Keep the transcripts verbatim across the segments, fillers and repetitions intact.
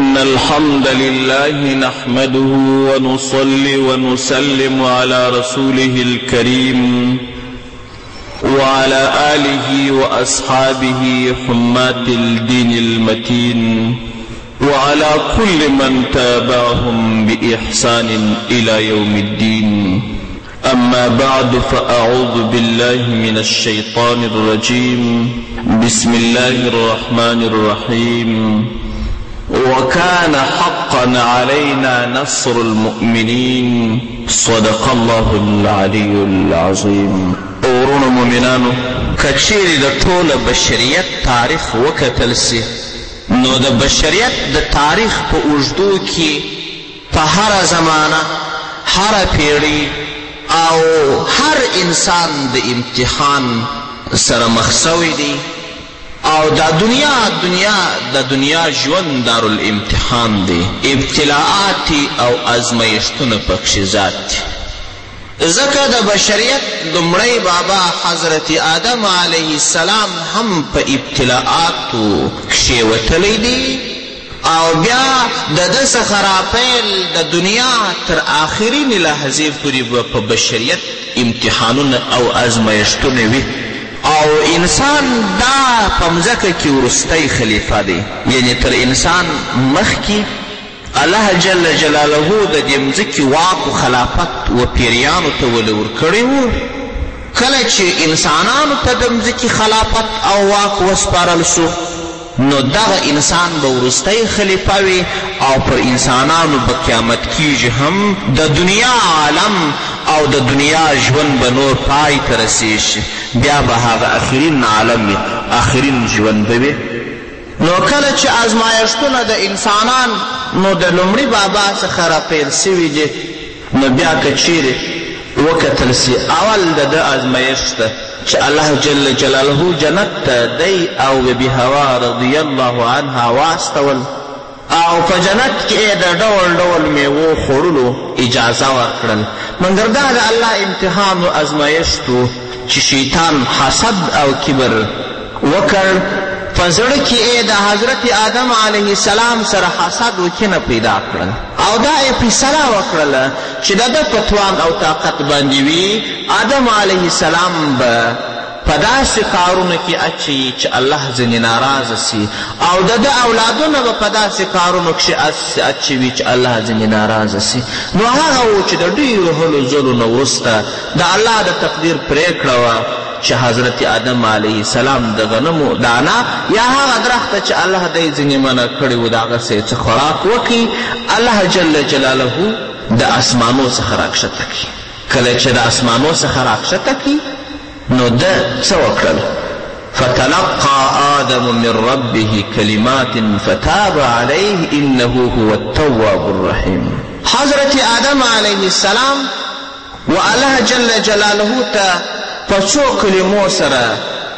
إن الحمد لله نحمده ونصلي ونسلم على رسوله الكريم وعلى آله وأصحابه حماة الدين المتين وعلى كل من تابعهم بإحسان إلى يوم الدين. أما بعد فأعوذ بالله من الشيطان الرجيم. بسم الله الرحمن الرحيم. وكان حقا علينا نصر المؤمنين. صدق الله العلي العظيم. ورونو مؤمنانو، کچیرې د ټوله بشریت تاریخ وکتل سي نو د بشریت د تاریخ په اوږدو کې په هره زمانه، هره پیړۍ او هر انسان د امتحان سره مخ سوی دی، او دا دنیا دنیا د دنیا ژوند دارالامتحان دی. ابتلاعات او ازمایښتونه پکښې ذات دي. ځکه د بشریت لومړی بابا حضرت آدم علیه السلام هم په ابتلاعاتو کښې وتلی دی، او بیا د ده څخه راپیل د دنیا تر آخرینې لحظې پورې به په بشریت امتحانونه او ازمایښتونه وي، او انسان دا په مځکه کې وروستی خلیفه دی. یعنې تر انسان مخکې الله جل جلاله د دې مځکې واک و خلافت و پیریانو ته ولې ورکړی و. کله چې انسانانو ته د مځکې خلافت او واک وسپارل سو، نو دغه انسان به وروستی خلیفه وي، او پر انسانانو به قیامت کیږي هم د دنیا عالم او د دنیا ژوند به نور پای ته رسیږي، بیا به هغه آخرین عالم وي، آخرین ژوند به وي. نو کله چې ازمایښتونه د انسانان نو د لومړي بابا څخه راپیل سوي دي، نو بیا که چیرې وکتل سي اول د ده ازمایښت ده چې الله جل جلاله جنت ته دی او ببي هوا رضی الله عنها واستول، او په جنت کې د ډول ډول میوو خوړلو اجازه ورکړل. مګر دا د الله امتحان و ازمایښت و چې شیطان حسد او کبر وکړ. په زړه کې د حضرت آدم علیه السلام سره حسد و کینه پیدا کړل، او دا یې فیصله وکړله چې د ده په توان او طاقت باندې وي آدم علیه السلام به په داسې کارونو کې اچوي چې الله ځینې ناراضه سي، او د ده اولادونه به په داسې کارونو کښې اچوي چې الله ځینې ناراضه سي. نو هغه و چې د ډېرو هلو ځلو نه وروسته د الله د تقدیر پرېکړه وه چې حضرت آدم علیه السلام د غنمو دانه یا هغه درخته چې الله دی ځینې منع کړی و د هغه څه څه خوراک وکړي، الله جل جلاله د اسمانو څخه راکښته کړي. کله چې د اسمانو څخه راکښته کړي، نو ده څه وکړل؟ فتلقى آدم من ربه كلمات فتاب عليه إنه هو التواب الرحيم. حضرت آدم علیه السلام و الله جل جلاله ته په څو کلمو سره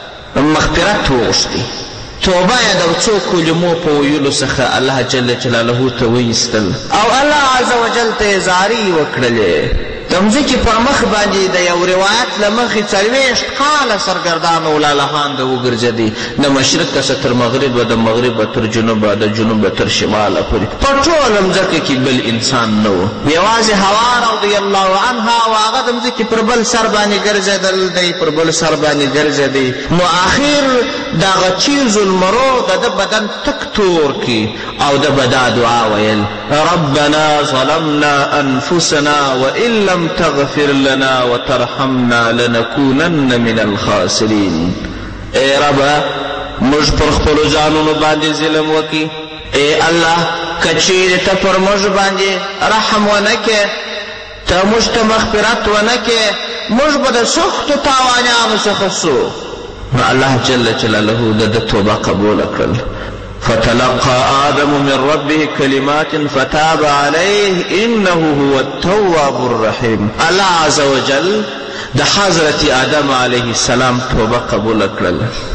مغفرت وغوښتي. توبه یې د څو کلمو په ویلو څخه الله جل جلاله ته وایستل، او الله عز وجل ته یې زارۍ وکړلې. د مځکې پر مخ باندې د یو روایت له مخې څلوېښت کاله سرګردان و لالهانده وګرځېدی، د مشرقه څه تر مغربه، د مغربه تر جنوبه، د جنوبه تر شماله پورې په ټوله مځکه کې بل انسان نه و. یوازې هوا رضی الله عنها و هغه د مځکې پر بل سر باندې ګرځېدل، دی پر بل سر باندې ګرځېدی. نو آخر دغه چیز المرو د ده بدن تک تور کی، او ده به دا دعا ویل: ربنا ظلمنا انفسنا وان لم تغفر لنا وترحمنا لنكونن من الخاسرین. ای ربا، موږ پر خپلو ځانونو باندې ظلم وکړي. ای الله، که چیرې ته پر موږ باندې رحم ونه کې، ته موږ ته مغفرت ونه کې، موږ به د سختو تاوانیانو څخه سو. نو الله جل جلاله د ده توبه قبوله کړل. فتلقى آدم من ربه كلمات فتاب عليه إنه هو التواب الرحيم. الله عز وجل د حضرت آدم علیه السلام توبه قبول کړل،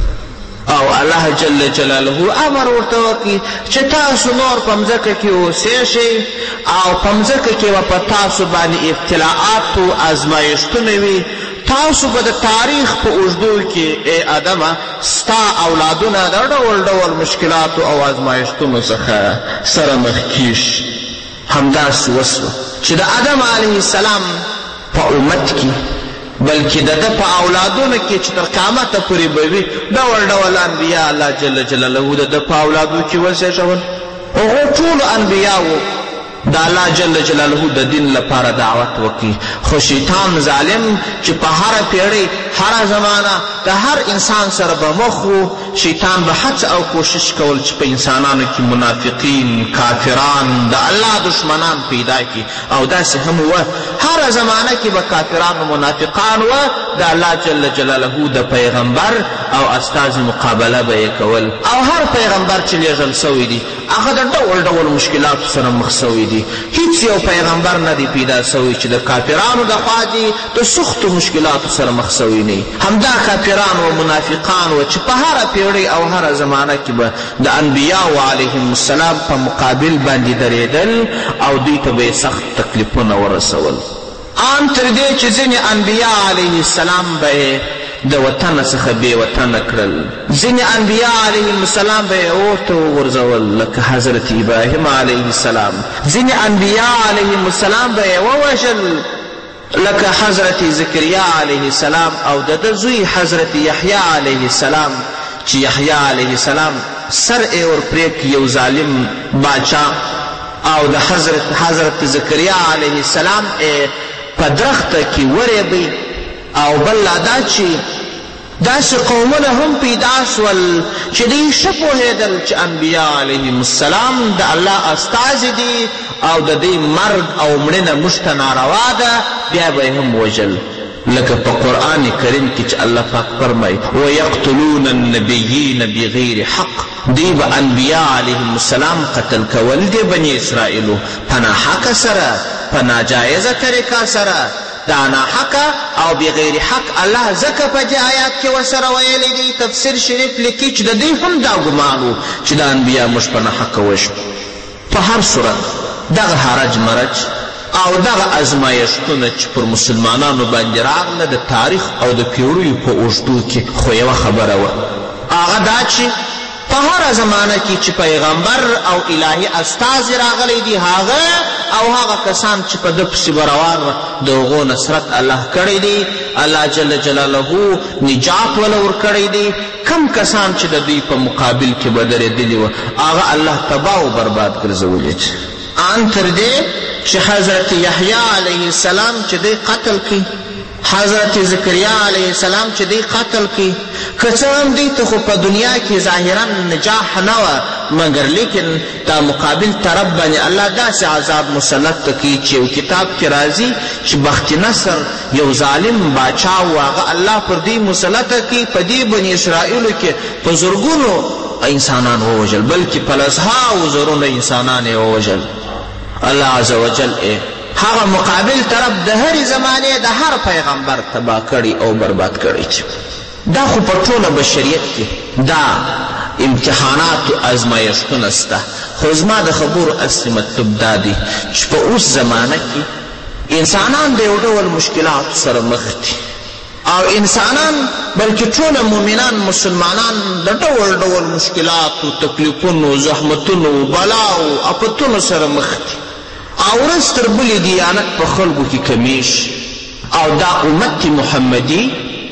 او الله جل جلاله امر ورته وکړي چې تاسو نور په مځکه کې اوسئ شئ، او په مځکه کې به په تاسو باندې ابتلاعات و ازمایښتونه وي، تاسو به د تاریخ په اوږدو کې ای ادمه ستا اولادونه د ډول ډول مشکلاتو او ازمایښتونو څخه سره مخ کیږي. همداسې وسوه چې د آدم علیه السلام په امت کې بلکې د ده په اولادونو کې چې تر قیامته پورې به وي ډول ډول انبیا الله جل جلاله د ده په اولادو کې وزېږول. هغو ټولو انبیاو د الله جل جلاله د دین لپاره دعوت وکړي، خو شیطان ظالم چې په هره پیړۍ هره زمانه د هر انسان سره به مخ و، شیطان به هڅه او کوشش کول چې په انسانانو کې منافقین، کافران، د الله دشمنان پیدا کړي. او داسې هم وه هره زمانه کې به کافران و منافقان وه، د الله جل جلاله د پیغمبر او استازي مقابله به یې کول. او هر پیغمبر چې لیږل سوی دی هغه د ډول ډول مشکلاتو سره مخ سوی دی. هیڅ یو پیغمبر نه دی پیدا سوی چې د کافرانو د خوا دي د سختو مشکلاتو سره مخ سوی نه. همدا کافران و منافقان و چې په هره پیړۍ او هره زمانه کې به د انبیاو علیهم السلام په مقابل باندې درېدل او دوی ته به یې سخت تکلیفونه ورسول. ان تر دې چې ځینې انبیا علیه السلام به د وطن څخه بې وطنه کړل، ځینې انبیا علیهم السلام به یې اور ته وغورځول لکه حضرت ابراهیم علیه السلام، ځینې انبیا علیهم السلام به یې ووژل لکه حضرت زکریا علیه السلام او د ده زوی حضرت یحیی علیه السلام چې یحیی علیه السلام سر یې ورپرې کړ یو ظالم باچا، او د حضرت حضرت زکریا علیه السلام په درخته کې وریبی. او بل لا دا چې داسې قومونه هم پیدا سول چې دوی ښه پوهېدل چې انبیا علیهم السلام د الله استازي دي او د دوی مرګ او مړینه موږ ته ناروا ده، بیا به یې هم وژل. لکه په قرآن کریم کې چې الله پاک فرمایي ویقتلون النبیین بغیر حق، دوی به انبیا علیهم السلام قتل کول دی بني اسرائیلو په ناحقه سره، په ناجایزه طریقه سره، دا ناحقه او بغیر حق. الله ځکه په دې آیات کې ورسره ویلی دی، تفسیر شریف لیکي چې د دوی هم دا ګمان و چې د انبیا موږ په ناحقه وژنو. په هر صورت دغه حرج مرج او دغه ازمایښتونه چې پر مسلمانانو باندې راغله د تاریخ او د پیړیو په اوږدو کې، خو یوه خبره وه هغه دا چې په هره زمانه کې چې پیغمبر او الهي استازي راغلی دي هغه او هغه کسان چې په ده پسې به روان وه د هغو نصرت الله کړی دی، الله جل جلاله نجات وله ورکړی دی. کم کسان چې د دوی په مقابل کې به درېدلي وه هغه الله تباه و برباد ګرځولی. ان تر دې چې حضرت یحیی علیه السلام چې دی قتل کړي، حضرت زکریا علیه السلام چې دی قتل کړي، که څه هم دوی ته خو په دنیا کې ظاهرا نجاح نه وه، مګر لیکن دا مقابل طرف باندې الله داسې عذاب مسلط ته کوي چې یو کتاب کې راځي چې بخت نصر یو ظالم باچا و، هغه الله پر دوی مسلطه کوي، په دې بني اسرائیلو کې په زرګونو انسانان ووژل، بلکې په لسهاو زرونه انسانان یې ووژل. الله عز وجل هغه مقابل طرف د هرې زمانې د هر پیغمبر تباه کړي او برباد کړي. دا خو په ټوله بشریت کې دا امتحانات او ازمایښتونه سته، خو زما د خبرو اصلي مطلب دا دی چې په اوس زمانه کې انسانان د یو ډول مشکلاتو سره مخ دي، او انسانان بلکې ټوله مؤمنان مسلمانان د ډول ډول مشکلاتو، تکلیفونو، زحمتونو، بلاو، افتونو سره مخ دي، او ورځ تر بلې دیانت په خلکو کې کمیږي. او دا امت محمدي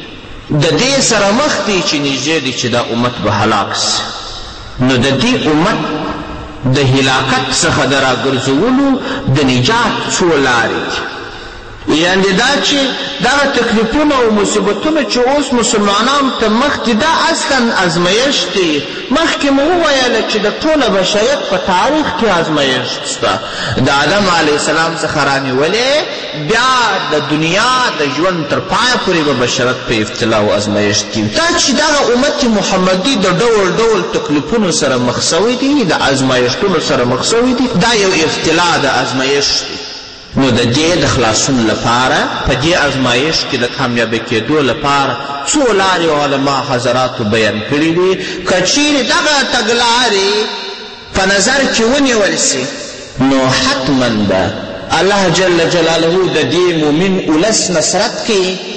د دې سره مخ دی چې نږدې دی چې دا امت به هلاک سي. نو د دې امت د هلاکت څخه د راګرځولو د نجات څو لارې دي. یعنې دا چې دغه تکلیفونه او مصیبتونه چې اوس مسلمانانو ته مخ دي دا اصلا ازمایښت دی. مخکې مو وویله چې د ټوله بشریت په تاریخ کې ازمایښت شته، د آدم علیه السلام څخه رانیولې بیا د دنیا د ژوند تر پایه پورې به بشرت په ابتلا او ازمایښت کې وي. دا چې دغه امت محمدي د ډول ډول تکلیفونو سره مخ سوی دي، د ازمایښتونو سره مخ سوی دي، دا یو ابتلا د ازمایښت دی. نو د دې د خلاصون لپاره په دې ازمایښت کې د کامیابه کېدو لپاره څو لارې علما حضراتو بیان کړي دي. که چیرې دغه تګلارې په نظر کې ونیول سي نو حتما به الله جل جلاله د دې مؤمن اولس نصرت کوي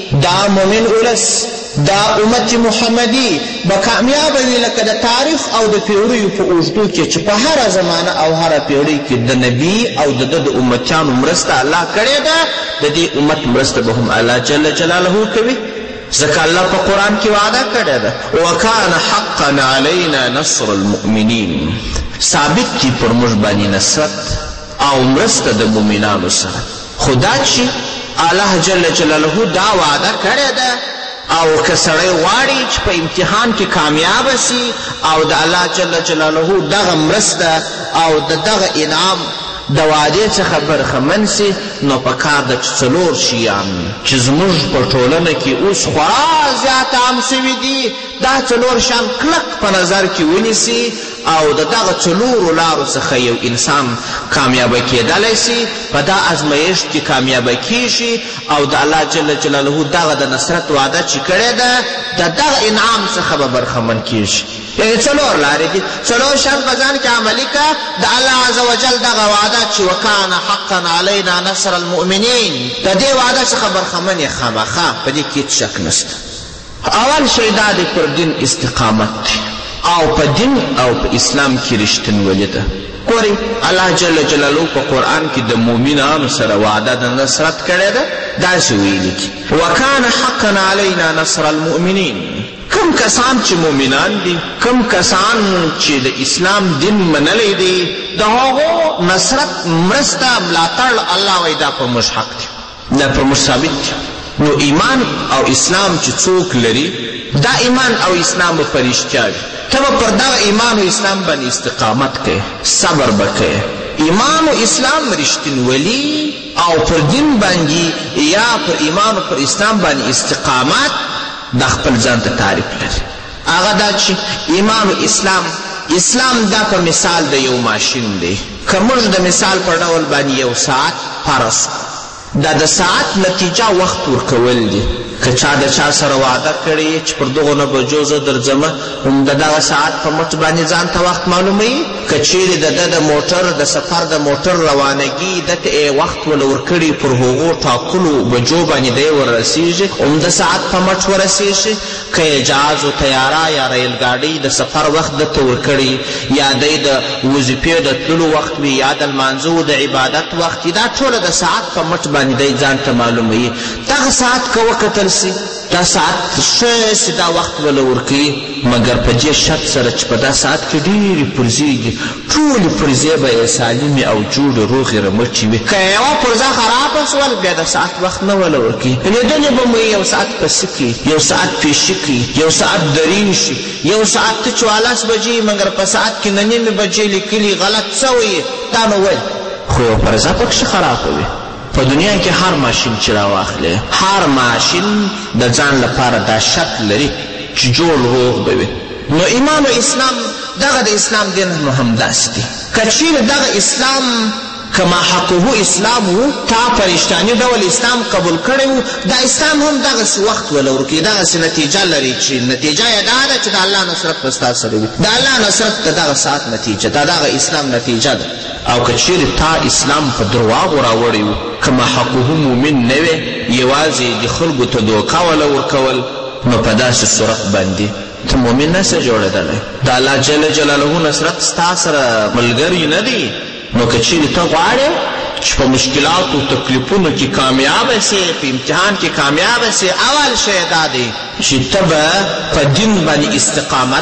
دا مومن ولس دا امت محمدي به کامیابه وي لکه د تاریخ او د پیړیو په اوږدو کې چې په هره زمانه او هره پیړۍ کې د نبي او د ده د امتیانو مرسته الله کړې ده د دې امت مرسته به هم الله جل جلاله کوي ځکه الله په قرآن کې وعده کړې ده وکان حقا علینا نصر المؤمنین ثابت دي پر موږ باندې نصرت او مرسته د مؤمنانو سره خو دا چې الله جل جلاله دا وعده کړې ده او که سړی غواړي چې په امتحان کې کامیابه سي او د الله جل جلاله دغه مرسته او د دغه انعام د وعدې څخه برخمن سي نو په کار ده چې څلور شیان چې زموږ په ټولنه کې اوس خورا زیات عام سوي دي دا څلور شیان کلک په نظر کې ونیسي او د دغه څلورو لارو څخه یو انسان کامیابه کیدلی سي په دا ازمایښت کې کامیابه کیږي او د الله جل جلاله دغه د نصرت وعده چې کړې ده د دغه انعام څخه به برخمن کیږي یعنې څلور لارې دي څلور شیان په ځان کې عملي که د الله عز وجل دغه وعده چې وکان حقا علینا نصر المؤمنین د دې وعده څخه برخمن یې خامخا په دې کې هېڅ شک نشته اول شی دا دی پر دین استقامت دی او په دین او په اسلام کې رښتینولي ده ګورئ الله جل جلاله په قرآن کې د مؤمنانو سره وعده د نصرت کړې ده داسې ویلي دي وکان حقا علینا نصر المؤمنین کم کسان چې مؤمنان دي کم کسان چې د اسلام دین منلی دی د هغو نصرت مرسته ملاتړ الله وایي دا په موږ حق دی دا په موږ ثابت دی نو ایمان او اسلام چې څوک لري دا ایمان او اسلام به په رښتیا وي ته به پر دغه ایمان او اسلام باندې استقامت کوې صبر به کوې ایمان او اسلام رښتینولي او پر دین باندې یا پر ایمان او پر اسلام باندې استقامت دا خپل ځان ته تعریف لري هغه دا چې ایمان او اسلام اسلام دا په مثال د یو ماشین دی که موږ د مثال په ډول باندې یو ساعت فرض دا د ساعت نتیجه وخت ورکول دی که چا د چا سره وعده کړې چې پر دغو نه بجو زه درځمه هم د دغه ساعت په مټ باندې ځان ته وخت معلوموي که چیرې د ده د موټر د سفر د موټر روانګي ده ته یې وخت ول ورکړي پر هغو ټاکلو بجو باندې دی وررسېږي هم د ساعت په مټ ورسېږي که یې جهاز و تیاره یا ریل ګاډۍ د سفر وخت ده ته ورکړي یا دی د وظیفې د تللو وخت وي یا د لمانځه د عبادت وخت وي دا ټوله د ساعت په مټ باندې دی ځان ته معلوموي دغه ساعت که وکتل سي دا ساعت ښه سي دا وخت به له ورکوي مګر په دې شرط سره چې په دا ساعت کې ډېرې پرزې دي ټولې پرزې به یې سالمې او جوړې روغې رمټې وي که یوه پرزه خرابه سول بیا د ساعت وخت نه وله ورکوي لیدلې به مو یو ساعت پسې کړي یو ساعت پیشي کړي یو ساعت درین شي یو ساعت ته چوالس بجې مګر په ساعت کې نه نیمې بجې لیکلي غلط څه دا نو ولې خو یو پرزه پکښې خرابه وي په دنیا کې هر ماشین چې راواخلې هر ماشین د ځان لپاره دا شرط لري چې جوړ روغ به وي نو ایمان و اسلام دغه د اسلام دین هم همداسې دی که چیرې دغه اسلام که ما حقه اسلام و تا په رښتیاني ډول اسلام قبول کړی و دا اسلام هم دغسې وخت وله ورکوي دغسې نتیجه لري چې نتیجه یې دا ده چې د الله نصرت به ستا سره وي د الله نصرت د دغه ساعت نتیجه دا دغه اسلام نتیجه ده او که چیرې تا اسلام په درواغو راوړی و که ما حقه مومن نه وې یوازې د خلکو ته دوکه وله ورکول نو په داسې صورت باندې ته مومن نه سې جوړېدلی د الله جل جلاله نصرت ستا سره ملګری نه دی نو که چیرې ته غواړې چې په مشکلاتو تکلیفونو کې کامیابه سې په امتحان کې کامیابه سې اول شی دا دی چې ته به په دین باندې استقامت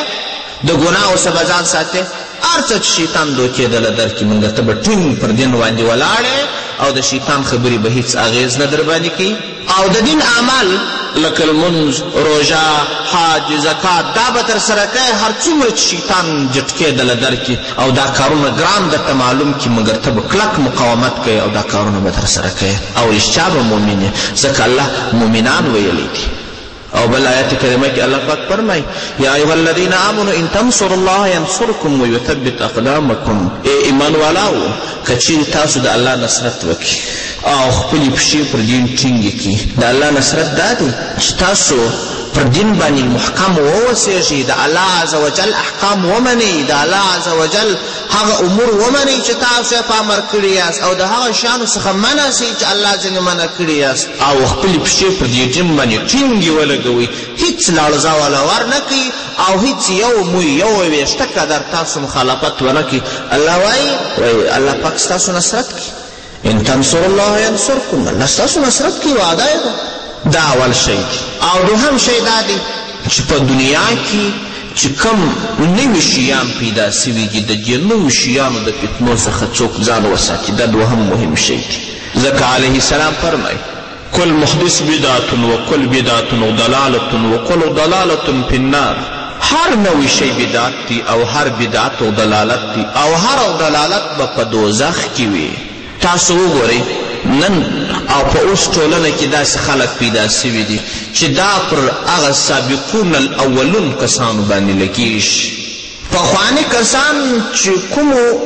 کوې د ګناهو څخه به ځان ساتې هر څه چې شیطان دوکې دله درکړي مونږ ته به ټینګ پر دین باندې ولاړې او د شیطان خبرې به هیڅ اغیز نه در باندې کوي او د دین عمل لکه لمونځ روژه حج زکات دا به تر سره کوې هر څومره چې شیطان جټکې دله درکړي او دا کارونه ګران درته معلوم کړي مګر ته به کلک مقاومت کوې او دا کارونه به تر سره کوې او رښتیا به مؤمن یې ځکه الله مؤمنان ویلی دي او بل آیات کریمه کې الله پاک فرمایي یا ایها الذین آمنوا ان تنصروا الله ینصرکم ویثبت اقدامکم ای ایمان والاو که چیرې تاسو د الله نصرت وکړي او خپلې پښې پر دین ټینګې کړي د الله نصرت دا دی چې تاسو پر دین باندې محکم واوسیږي، د الله عز وجل احکام ومنئ، د الله عز وجل هغه امور ومنئ چې تاسو یې په امر کړي یاست، او د هغه شیانو څخه منع سئ چې الله ځینې منع کړي یاست، او خپلې پښې پر دې دین باندې ټینګې ولګوئ، هېڅ لړزه ولا ور نه کوي او هېڅ یو موی یو ویشته قدر تاسو مخالفت ونه کړي. الله وایي وایي الله پاک ستاسو نصرت کړي، ان تنصر الله ینصرکم، الله ستاسو نصرت کړي، وعده یې ده. دا اول شی دی. او دوهم شی دا دی چې په دنیا کې چې کوم نوي شیان پیدا سوي دي د دې نوي شیانو د فتنو څخه څوک ځان وساتي، دا دوهم مهم شی دی. ځکه علیه السلام فرمایي کل محدث بدعة وکل بدعة ضلالة وکل ضلالة فی النار، هر نوی شی بدعت دی او هر بدعت او دلالت دی او هر دلالت به په دوزخ کې وي. تاسو وګورئ نن او په اوس ټولنه کې داسې خلک پیدا سوي دي چې دا پر هغه سابقون الاولون کسانو باندې لګېږي. پخواني کسان چې کومو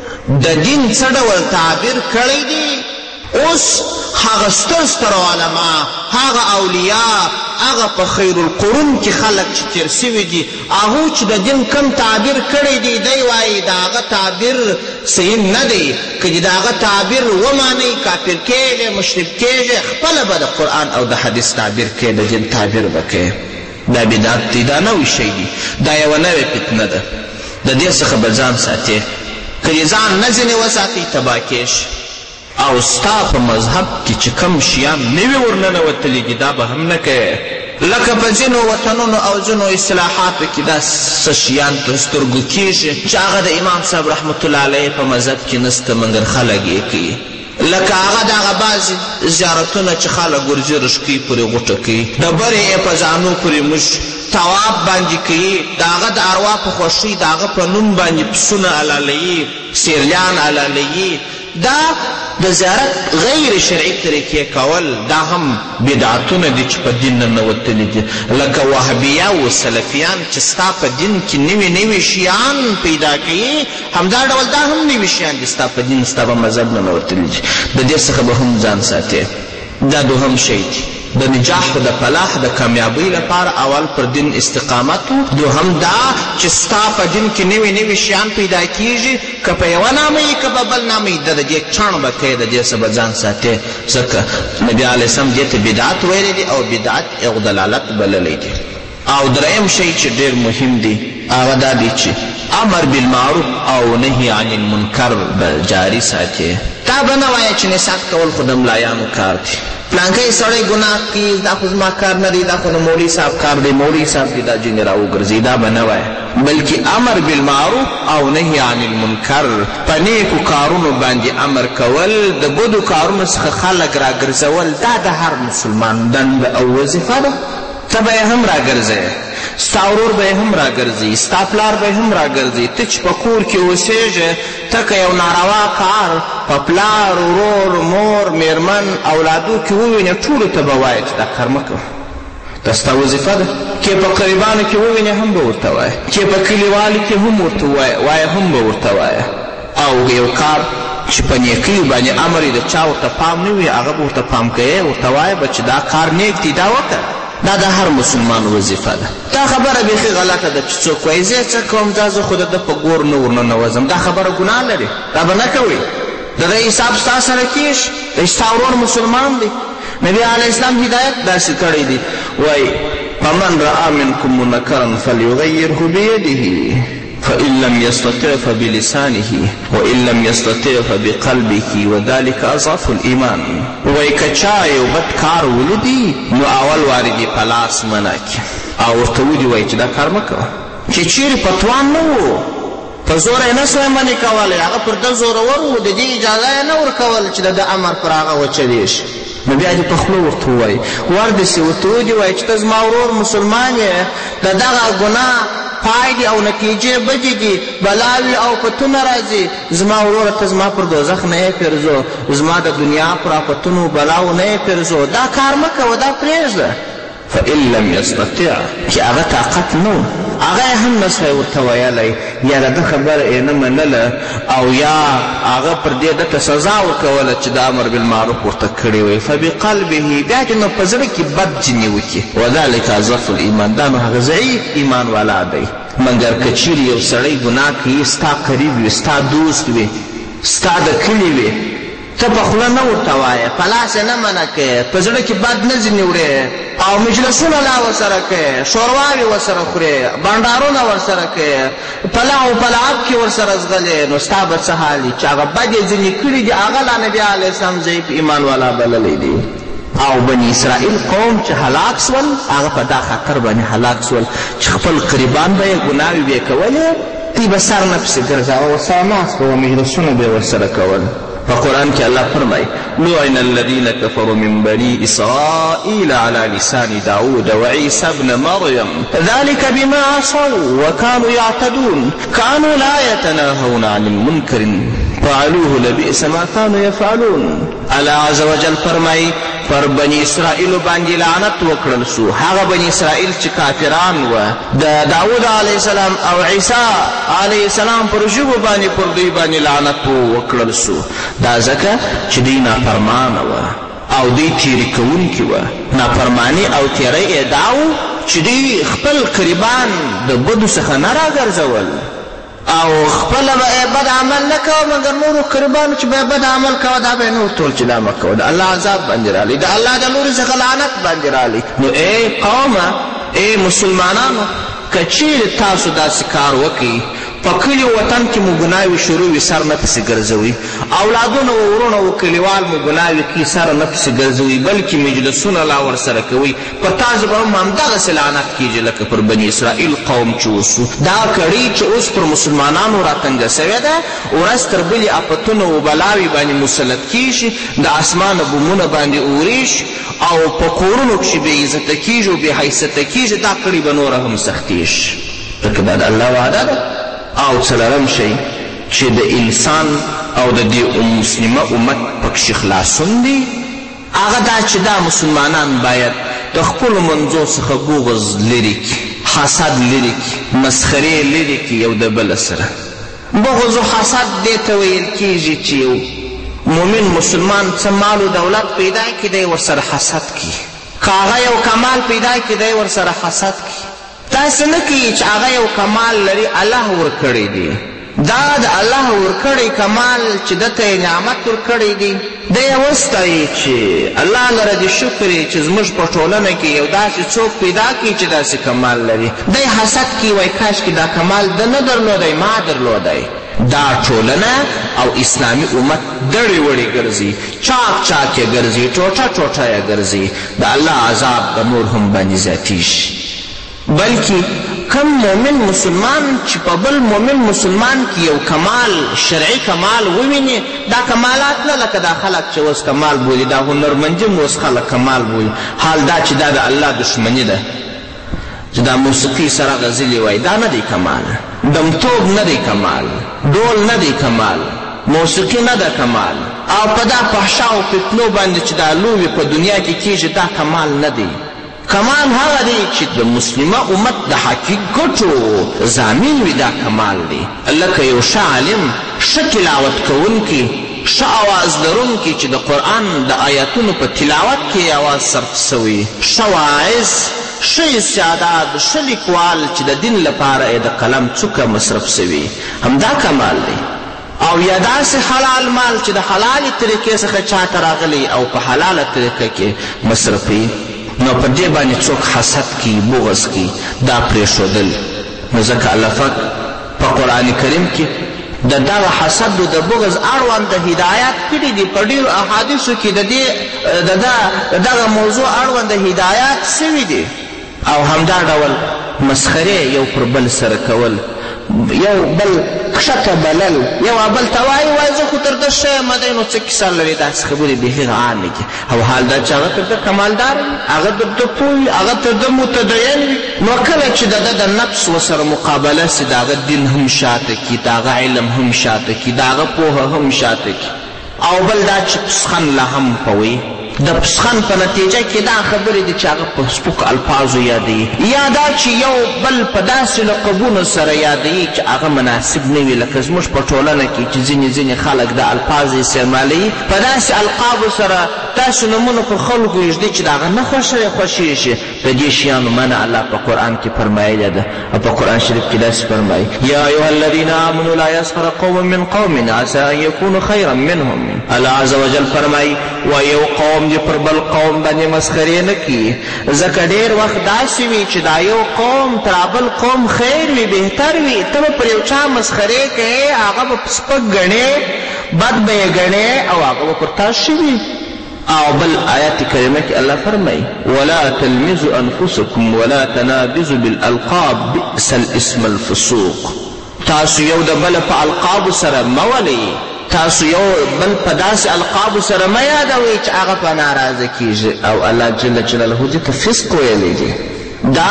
د دین څه ډول تعبیر کړی دی، اوس هغه ستر ستر علما، هغه اولیاء، هغه په خیر القرون کې خلک چې تیر سوي دي، هغو چې د دین کم تعبیر کړی دی، دی وایي د هغه تعبیر صحیح نه دی. که د هغه تعبیر ومانئ کافر کیږئ، مشرک کیږئ، خپله به د قرآن او د حدیث تعبیر کوئ، د دین تعبیر به کوئ. دا بدعت دی، دا نوی شی دی، دا یوه نوې فتنه ده، د دې څخه به ځان ساتئ. که یې ځان نه ځینې وساتئ تباه کیږي. او ستا په مذهب کې چې کم شیان نوي ورننوتلي دي دا به هم نه کوې. لکه په ځینو وطنونو او ځینو اصلاحاتو کې دا څه شیان تر سترګو کېږي چې هغه د امام صاحب رحمت الله علیه په مذهب کې نسته، مګر خلک یې کوي. لکه هغه د هغه بعضې زیارتونه چې خلک ورځي رشکۍ پورې غوټه کوي، ډبرې یې په ځانو پورې موږ تواب باندې کوي، د هغه د اروا په خوښۍ د هغه په نوم باندې پسونه علالوي، سیرلیان علالوي. دا د زیارت غیر شرعي طریقې کول دا هم بدعتونه دي چې په دین ننوتلي دي. لکه وهابیه و سلفیان چې ستا په دین کې نوي نوي شیان پیدا کوي، همدا ډول دا هم نوي شیان دي ستا په دین ستا په مذهب ننوتلي دي. د دې څخه به هم ځان ساتې. دا دوهم شی دی. د نجاح و د فلاح د کامیابۍ لپاره اول پر دین استقامت و، دوهم دا چې ستا په دین کې نوي نوي شیان پیدا کیږي، که په یوه نامه یي که په بل نامه یي، د دې چڼ به کوې، د دې څه به ځان ساتې. ځکه نبي علیه السلام دې ته بدعت ویلی دی او بدعت او دلالت بللی دی. او دریم شی چې ډېر مهم دی هغه دا دی چې امر بالمعروف او نهي عن المنکر به جاري ساتې. تا به نه وایه چې نصحت کول خو د ملایانو کار دی، پلانکی سړی ګناه کوي، دا خو زما کار نه دی، دا خو د مولوي صاحب کار دی، مولوي صاحب دی دا جینې راوګرځي، دا به نه وایه. بلکې امر بالمعروف او نهي عن المنکر، په نیکو کارونو باندې امر کول، د بدو کارونو څخه خلک راګرځول، دا د هر مسلمان دنده او وظیفه ده. ته به یې هم راګرځې، ستا ورور به یې هم راګرځي، ستا پلار به یې هم راګرځي. ته چې په کور کې اوسېږې، ته که یو ناروا کار په پلار، ورور، مور، میرمن، اولادو کې ووینې، ټولو ته به وایې چې دا کار مه کوه، دا ستا وظیفه ده. که په قریبانو کې ووینې هم به ورته وایې، که په کلیوالو کې هم ورته وایې هم به ورته وایې. او یو کار چې په نیکیو باندې امر یې د چا ورته پام نه وي، هغه به ورته پام کوې، ورته وایې به چې دا کار نیک دی، دا وکړه. دا د هر مسلمان وظیفه ده. دا خبره بیخي غلطه ده چې څوک وایي زه څه کوم، دا زه خو د ده په ګور نه ورننوځم. دا خبره ګناه لري، دا به نه کوئ. د ده حساب ستا سره کېږي، د ستا ورور مسلمان دی. نبي علیه السلام هدایت داسې کړی دی، وایي فمن رأى منکم منکرا فلیغیره بیده فإن لم يستطع فبلسانه وإن لم يستطع فبقلبه وذلك أضعف الإيمان. وایي که چا یو بد کار ولیدي نو اول وارې دې په لاس منع کړي او ورته ودي وایي چې دا کار مه کوه. چې چیرې په توان نه و، په زور یې نه سوی منې کولی، هغه پر ده زورور و، د دې اجازه یې نه ورکول چې د ده امر پر هغه وچلې شي. نو بیا دې په خوله ورته ووایي، وردسې ورته ودي وایي چې ته زما ورور مسلمان یې، د دغه ګناه پایلې او نتیجې بدې دي، بلاوي او آفتونه راځي. زما وروره ته زما پر دوزخ نه یې پرځو، زما د دنیا پر آفتونو بلاو نه یې پرځو، دا کار مه کوه، دا پرېږده. فإن لم يستطع، چې هغه طاقت نه هغه یې هم نسوی ورته ویلی یا د ده خبره یې نه منله او یا هغه پر دې ده ته سزا ورکوله چې د امر بالمعروف ورته کړی وی فبقلبه بیا چې نو په زړه کې بد ځینې وکړي وذلک اضعف الایمان دا نو هغه ضعیف ایمان والا دی مګر که چیرې یو سړی ګناه کوي ستا قریب وي ستا دوست وي ستا د کلي وي ته په خوله نه ورته وایې په لاس یې نه منع کوې په زړه کې بد نه ځینې وړې او مجلسونه لا ورسره کوې شورواوې ورسره خورې بنډارونه ورسره کوې په لهو په لعب کې ورسره ځغلې نو ستا به څه حال وي چې هغه بد یې ځینې کړي دي هغه لا نبي علیه السلام ضعیف ایمان والا بللی دی او بني اسرائیل قوم چې هلاک سول هغه په دا خطر باندې هلاک سول چې خپل قریبان به یې ګناوې به یې کولې دوی به سر نه پسې ګرځاوه ورسره ناست به و مجلسونه به یې ورسره کول په قرآن کې الله فرمایي لعن الذين كفروا من بني إسرائيل على لسان داود وعيسى ابن مريم ذلك بما عصوا وكانوا يعتدون كانوا لا يتناهون عن المنكر فعلوه لبئس ما كانوا يفعلون الله عز وجل فرمایي پر بني اسرائیل باندې لعنت وکړل سو هغه بني اسرائیل چې کافران و د داود علیه السلام او عیسی علیه السلام پر ژبو باندې پر دوی باندې لعنت وکړل سو دا ځکه چې دوی نافرمانه وه او دوی تیرې کوونکي وه نافرماني او تیری یې دا و چې دوی خپل قریبان د بدو څخه نه راګرځول او خپله به یې بد عمل نه کوه مګر نورو قریبانو چې به یې بد عمل کوه دا به یې نور ټول چې دا مه کوه د الله عذاب باندې رالی د الله د لورې څخه لعنت باندې رالی نو ای قومه ای مسلمانانو که چیرې تاسو داسې کار وکړئ په کلي وطن کې مو ګناوې شروع وي سر نه پسې ګرځوي اولادونه و ورونه و کلیوال مو ګناوې کوي سر نه پسې ګرځوي بلکې مجلسونه لا ورسره کوئ په تاسو به هم همدغسې لعنت کیږي لکه پر بني اسرائیل قوم چې اوس دا کړۍ چې اوس پر مسلمانانو راتنګه سوې ده ورځ تر بلې افتونه و بلاوې باندې مسلط کیږي د اسمانه بمونه باندې اورېږي او په کورونو کښې بې عزته کیږي او بې حیثیته کیږي دا کړۍ به نوره هم سختېږي ځکه دا د الله وعده ده او څلرم شی چې د انسان او د دې مسلمه امت پکښې خلاصون دی هغه دا چې دا مسلمانان باید د خپلو منځو څخه بغض لرې کړي حسد لرې کړي مسخرې لرې کړي یو د بله سره بغض و حسد دې ته ویل کېږي چې یو مؤمن مسلمان څه مال و دولت پیدا کړي دی ورسره حسد کړي که هغه یو کمال پیدا کړي دی ورسره حسد کړي تاسې نه کوي چې هغه یو کمال لري الله ورکړی دی دا د الله ورکړی کمال چې ده ته یې نعمت ورکړی دی دی یې وستایي چې الله لره دې شکر یې چې زموږ په ټولنه کې یو داسې څوک پیدا کړي چې داسې کمال لري دی حسد کوي وایي کاشکې دا کمال ده نه درلودی ما درلودی دا ټولنه او اسلامي امت دړې وړې ګرځي چاک چاک یې ګرځي ټوټه ټوټه یې ګرځي د الله عذاب به نور هم باندې زیاتېږي بلکې کم مومن مسلمان چې په بل مومن مسلمان کې یو کمال شرعي کمال وویني دا کمالات نه لکه دا خلک چې اوس کمال بولي دا هنرمندي مو اوس خلک کمال بولي حال دا چې دا د الله دشمني ده چې دا موسیقي سره غزلې وایي دا نه دی کمال دمتوب نه دی کمال ډول نه دی کمال موسیقي نه ده کمال او په دا فحشا او فتنو باندې چې دا لوبې په دنیا کې کېږي دا کمال نه دی کمال هغه دی چې د مسلمه امت د حقیقتو ضامن وي دا کمال دی لکه یو ښه عالم ښه تلاوت کوونکي ښه اواز لرونکي چې د قرآن د آیاتونو په تلاوت کې اواز صرف سوی ښه واعظ ښه استعداد ښه لیکوال چې د دین لپاره یې د قلم څوکه مصرف سوي همدا کمال دی او یا داسې حلال مال چې د حلالې طریقې څخه چاته راغلی او په حلاله طریقه کې مصرفوي نو پر دې باندې څوک حسد کی بغض کی دا پرېښودل نو ځکه الله پاک په قرآن کریم کې د دغه حسد او د بغض اړوند هدایات کړي دي په ډېرو احادیثو کې د دې د دغه موضوع اړوند هدایات سوي دي او همدا ډول مسخرې یو پر بل سره کول یو بل کښته بلل یو بل ته وایي وایي زه خو تر ده ښه یم دی نو څه کیسه لري داسې خبرې بیخي عام نه کړي او حال دا چې هغه تر ده کمالدار وي هغه تر ده پوه وي هغه تر ده متدین وي نو کله چې د ده د نفس ورسره مقابله سي د هغه دین هم شاته کي د هغه علم هم شاته کي د هغه پوهه هم شاته کي او بل دا چې پسخن لا هم پوي د پسخن په نتیجه کې دا خبرې دي چې هغه په سپک الفاظو یادوي، یا دا چې یو بل په داسې لقبونو سره یادوي چې هغه مناسب نه وي. لکه زموږ په ټولنه کې چې ځینې ځینې خلک د الفاظ استعمالوي، په داسې القابو سره داسې نومونه پر خلکو ږدي چې د هغه نه خوښېږي. د دې شیانو منع الله په قرآن کې فرمایلې ده، او په قرآن شریف کې داسې فرمایي: یا ایها الذین آمنوا لا یسخر قوم من قوم عسى ان یکونوا خیرا منهم. الله عز وجل فرمایي و یو قوم دې پر بل قوم باندې مسخرې نه کړي، ځکه ډېر وخت داسې وي چې دا یو قوم تر بل قوم خیر وي، بهتر وي. ته به پر یو چا مسخرې کوې، هغه به سپک ګڼې، بد به یې ګڼې، او هغه به پر تا شوي. او بل آیات کریمه کې الله فرمایي: ولا تلمزوا انفسکم ولا تنابزوا بالالقاب بئس الاسم الفسوق. تاسو یو د بل په القابو سره مه ولئ، تاسو یو بل په داسې القابو سره مه یادوئ چې هغه په ناراضه کیږي. او الله جل جلاله دې ته فسق ویلی دی. دا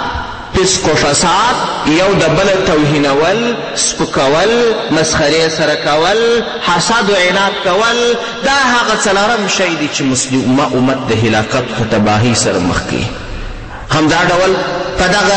فسق و فساد یو د بل توهینول، سپکول، مسخرې سره کول، حسد و عناد کول، دا هغه څلورم شی دی چې مسلم امت د هلاکت و تباهي سره مخ کوي. همدا ډول په دغه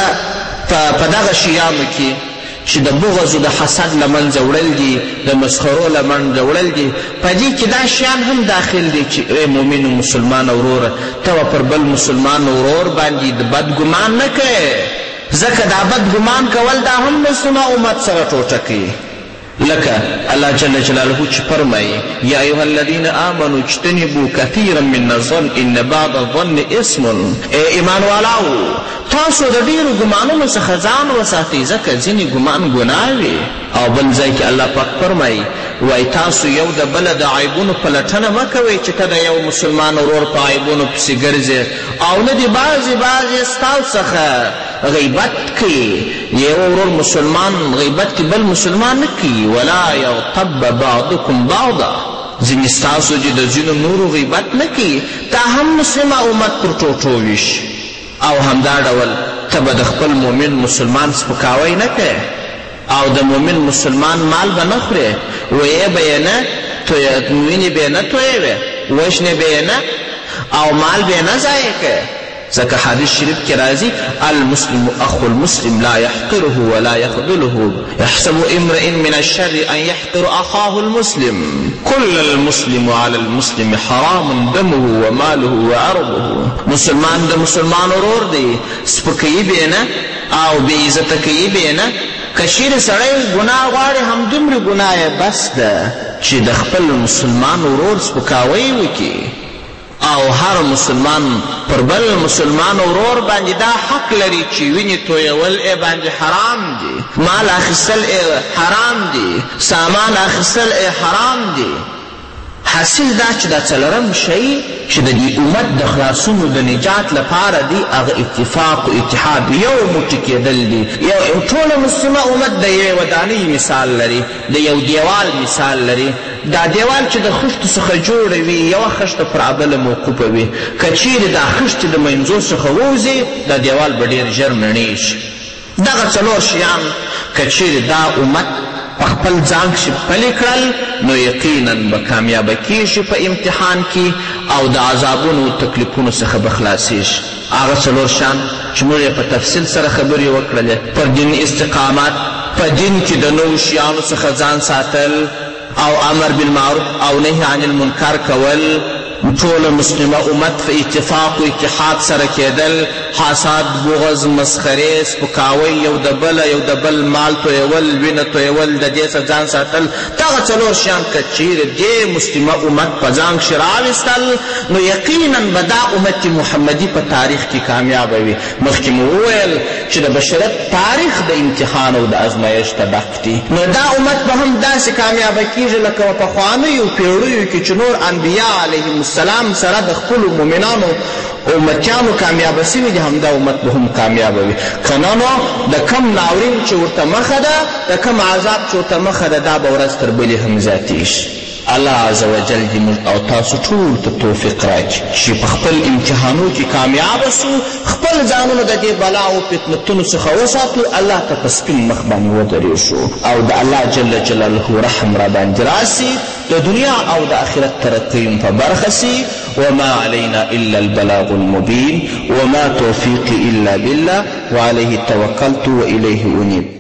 په دغه شیانو کې چې د بغض و د حسد له منځه وړل دي، د مسخرو له منځه وړل دي، په دې کې دا شیان هم داخل دي چې ای مؤمن و مسلمان وروره، ته به پر بل مسلمان ورور باندې د بد ګمان نه کوې، ځکه دا بد ګمان کول دا هم مسلمان امت سره ټوټه کوي. لکه الله جل جلاله چې فرمایي: یا ایها الذین آمنوا اجتنبوا کثیرا من الظن ان بعض الظن اسم. ای ایمان والاو، تاسو د ډېرو ګمانونو څخه ځان وساتئ، ځکه ځینې ګمان ګناه وي. او بل ځای کې الله پاک فرمایي: وایي تاسو یو د بله د عیبونو پلټنه مه کوئ چې ته د یو مسلمان ورور په عیبونو پسې ګرځې، او نه دې بعضې بعضې ستاسو څخه غیبت کوي. یو ورور مسلمان غیبت کې بل مسلمان نه کوي. ولا یغتب بعضکم بعضا، ځینې ستاسو چې د ځینو نورو غیبت نه کوي، تا هم مسلمه امت پر ټوټو ویشي. او همدا ډول ته به د خپل مؤمن مسلمان سپکاوی نه کوې، او د مؤمن مسلمان مال به نه خورې، ویې به یې نه، وینې به یې نه تویوې، وژنې به یې نه، او مال به یې نه ضایع کوې. ځکه حدیث شریف کې راځي: المسلم اخو المسلم لا يحقره ولا يخذله يحسب امرئ من الشر ان يحقر اخاه المسلم كل المسلم على المسلم حرام دمه وماله وعرضه. مسلمان د مسلمان ورور دی، سپکوي به یې نه او بې عزته کوي به یې نه. که چیرې سړی ګناه غواړي، همدومره ګناه یې بس ده چې د خپل مسلمان ورور سپکاوی وکړي. او هر مسلمان پر بل مسلمان ورور باندې دا حق لري چې وینې تویول یې باندې حرام دي، مال اخیستل یې حرام دي، سامان اخیستل یې حرام دي. حاصل دا چې دا څلورم شی چې د دې امت د خلاصون د نجات لپاره دی، هغه اتفاق و اتحاد، یو موټی کېدل دي. یو ټوله مسلمه امت د یوې ودانۍ مثال لري، د یو دیوال مثال لري. دا دیوال چې د خښتو څخه جوړه وي، یوه خښته پر بله موقوفه وي، که چیرې دا خښتې د منځو څخه ووځي، دا دیوال به ډېر ژر نړېږي. دغه څلور شیان که چیرې دا امت په خپل ځان کښې پلي کړل، نو یقینا به کامیابه کېږي په امتحان کې، او د عذابونو تکلیفونو څخه به خلاصېږي. هغه څلور شیان چې موږ یې په تفصیل سره خبرې وکړلې: پر دین استقامت، په دین کې د نوو شیانو څخه ځان ساتل، او امر بالمعروف او نهي عن المنکر کول، ټوله مسلمه امت په اتفاق و اتحاد سره کېدل، حسد، بغض، مسخرې، سپکاوی، یو د بله یو د بل مال تویول، وینه تویول، د دې څخه ځان ساتل. دغه څلور شیان که چیرې دې مسلمه امت په ځان کښې راویستل، نو یقینا به دا امت محمدي په تاریخ کې کامیابه وي. مخکې مو وویل چې د بشریت تاریخ د امتحان او د ازمایښت ډک دی، نو دا امت به هم داسې کامیابه کېږي لکه په پخوانیو پیړیو کې چې نور انبیا علیهم السلام سره د خپلو مؤمنانو امتیانو کامیابه سوي دي، همدا امت به هم کامیابه وي. که نه نو د کم ناورین چې ورته مخه ده، د کم عذاب چې ورته مخه ده، دا به ورځ تر بلې هم زیاتېږي. الله عز وجل دې موږ او تاسو ټول ته توفیق راکړي چې په خپل امتحانو کې کامیابه سو، خپل ځانونه د دې بلا او فتنتونو څخه وساتو، الله ته په سپین مخ باندې ودرېږو او د الله جل جلاله رحم را باندې راسي، د دنیا او د آخرت ترقی په برخه سي. وما علينا إلا البلاغ المبين وما توفيقي إلا بالله وعليه توكلت وإليه أنيب.